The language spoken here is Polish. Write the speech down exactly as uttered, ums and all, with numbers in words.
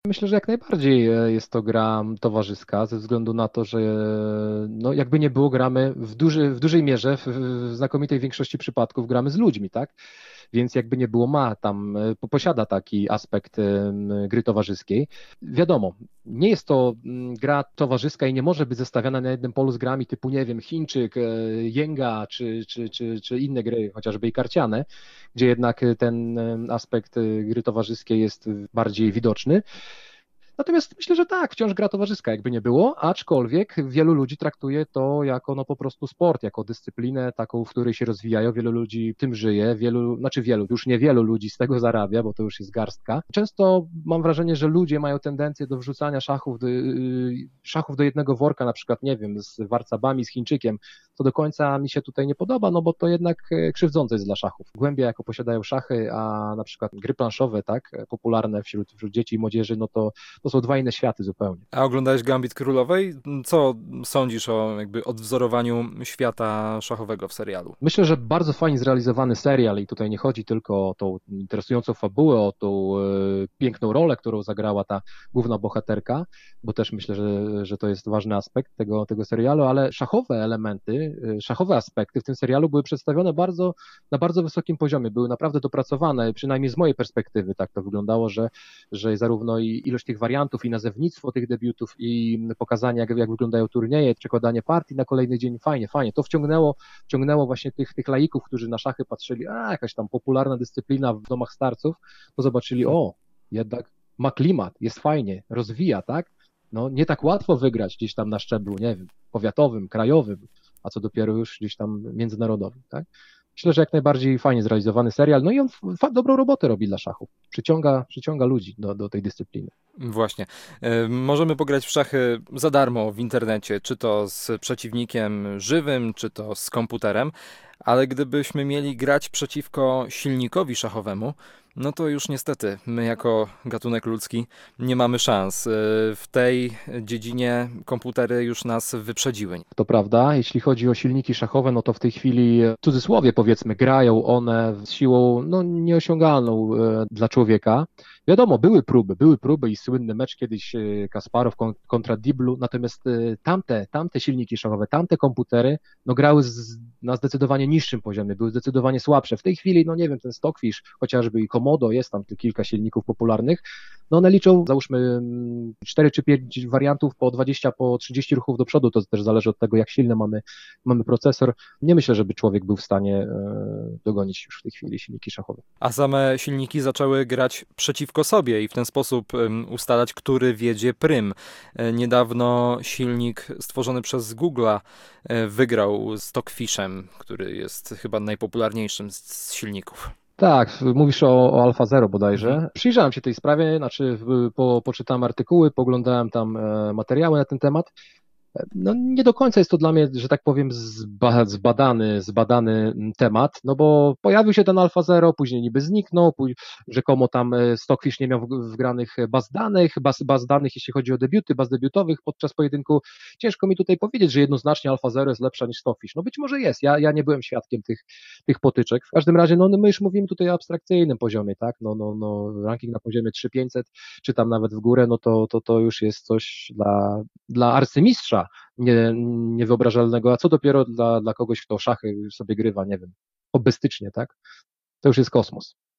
Myślę, że jak najbardziej e, jest to gra towarzyska, ze względu na to, że no jakby nie było, gramy w, duży, w dużej mierze, w, w znakomitej większości przypadków gramy z ludźmi, tak? Więc jakby nie było, ma tam, e, po- posiada taki aspekt em, gry towarzyskiej. Wiadomo, nie jest to mm, gra towarzyska i nie może być zestawiana na jednym polu z grami typu, nie wiem, Chińczyk, e, Jenga czy, czy, czy, czy inne gry, chociażby i karciane, gdzie jednak ten em, aspekt e, gry towarzyskiej jest bardziej widoczny. Natomiast myślę, że tak, wciąż gra towarzyska, jakby nie było, aczkolwiek wielu ludzi traktuje to jako no po prostu sport, jako dyscyplinę taką, w której się rozwijają, wielu ludzi tym żyje, wielu, znaczy wielu, już niewielu ludzi z tego zarabia, bo to już jest garstka. Często mam wrażenie, że ludzie mają tendencję do wrzucania szachów do, yy, szachów do jednego worka, na przykład, nie wiem, z warcabami, z Chińczykiem. To do końca mi się tutaj nie podoba, no bo to jednak e, krzywdzące jest dla szachów. Głębia, jako posiadają szachy, a na przykład gry planszowe, tak, popularne wśród, wśród dzieci i młodzieży, no to to są dwa inne światy zupełnie. A oglądałeś Gambit Królowej? Co sądzisz o jakby odwzorowaniu świata szachowego w serialu? Myślę, że bardzo fajnie zrealizowany serial i tutaj nie chodzi tylko o tą interesującą fabułę, o tą e, piękną rolę, którą zagrała ta główna bohaterka, bo też myślę, że, że to jest ważny aspekt tego, tego serialu, ale szachowe elementy, e, szachowe aspekty w tym serialu były przedstawione bardzo, na bardzo wysokim poziomie, były naprawdę dopracowane, przynajmniej z mojej perspektywy tak to wyglądało, że, że zarówno i ilość tych wariantów i nazewnictwo tych debiutów i pokazanie, jak, jak wyglądają turnieje, przekładanie partii na kolejny dzień, fajnie, fajnie. To wciągnęło, wciągnęło właśnie tych, tych laików, którzy na szachy patrzyli, a jakaś tam popularna dyscyplina w domach starców, to zobaczyli, o, jednak ma klimat, jest fajnie, rozwija, tak? No nie tak łatwo wygrać gdzieś tam na szczeblu, nie wiem, powiatowym, krajowym, a co dopiero już gdzieś tam międzynarodowym, tak? Myślę, że jak najbardziej fajnie zrealizowany serial, no i on fa- dobrą robotę robi dla szachów. Przyciąga, przyciąga ludzi do, do tej dyscypliny. Właśnie. E, Możemy pograć w szachy za darmo w internecie, czy to z przeciwnikiem żywym, czy to z komputerem, ale gdybyśmy mieli grać przeciwko silnikowi szachowemu, no to już niestety my jako gatunek ludzki nie mamy szans. E, W tej dziedzinie komputery już nas wyprzedziły. To prawda, jeśli chodzi o silniki szachowe, no to w tej chwili, w cudzysłowie powiedzmy, grają one z siłą no, nieosiągalną e, dla człowieka. Wiadomo, były próby, były próby i słynny mecz kiedyś e, Kasparow kon- kontra Diblu, natomiast e, tamte, tamte silniki szachowe, tamte komputery, no grały z, na zdecydowanie niższym poziomie, były zdecydowanie słabsze. W tej chwili, no nie wiem, ten Stockfish, chociażby i Komodo, jest tam kilka silników popularnych, no one liczą, załóżmy, mm, cztery czy pięć wariantów po dwadzieścia, po trzydzieści ruchów do przodu, to też zależy od tego, jak silny mamy, mamy procesor. Nie myślę, żeby człowiek był w stanie e, dogonić już w tej chwili silniki szachowe. A same silniki zaczęły grać przeciwko sobie i w ten sposób em, ustalać, który wiedzie prym. E, Niedawno silnik stworzony przez Google'a e, wygrał z Stockfishem, który jest chyba najpopularniejszym z, z silników. Tak, mówisz o, o Alpha Zero Mhm. bodajże. Przyjrzałem się tej sprawie, znaczy w- po, poczytałem artykuły, poglądałem tam e, materiały na ten temat. No nie do końca jest to dla mnie, że tak powiem, zba, zbadany, zbadany temat, no bo pojawił się ten Alpha Zero, później niby zniknął, pój- rzekomo tam e, Stockfish nie miał w- wgranych baz danych, baz, baz danych, jeśli chodzi o debiuty, baz debiutowych podczas pojedynku. Ciężko mi tutaj powiedzieć, że jednoznacznie Alpha Zero jest lepsza niż Stockfish. No być może jest, ja, ja nie byłem świadkiem tych, tych potyczek. W każdym razie, no no my już mówimy tutaj o abstrakcyjnym poziomie, tak, no, no, no ranking na poziomie trzy tysiące pięćset, czy tam nawet w górę, no to, to, to już jest coś dla, dla arcymistrza nie, niewyobrażalnego, a co dopiero dla, dla kogoś, kto szachy sobie grywa, nie wiem, hobbystycznie, tak? To już jest kosmos.